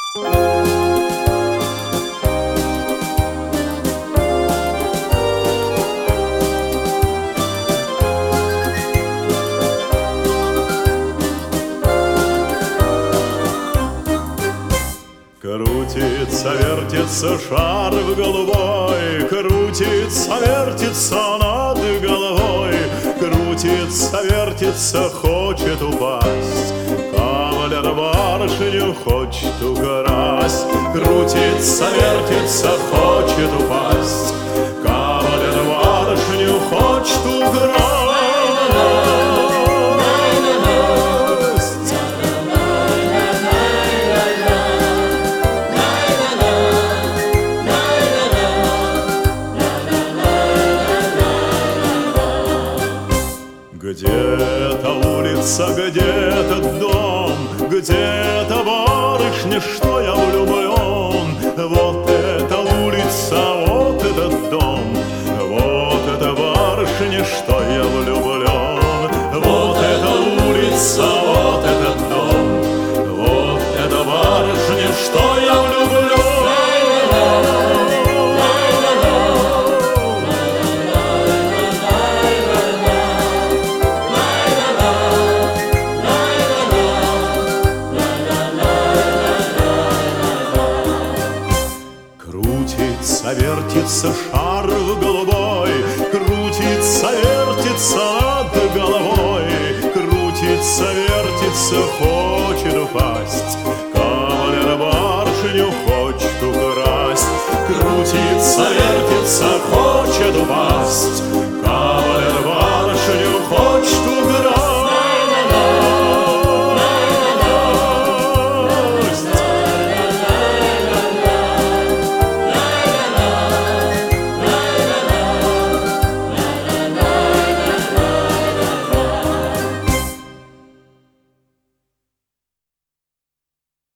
Крутится, вертится шар в голубой, крутится, вертится над головой, крутится, вертится, хочет упасть, кавалер барышню хочет украсть. Крутится, вертится, хочет упасть, кавалер барышню хочет украсть. Где-то улица, где-то дом, где-то барышня, что я влюблен. Вот эта улица, вот этот дом, вот эта барышня, что я влюблен. Вот эта улица, вот этот дом, вот эта барышня, что я влюблен. Крутится, вертится шар в голубой, крутится, вертится над головой, крутится, вертится, хочет упасть.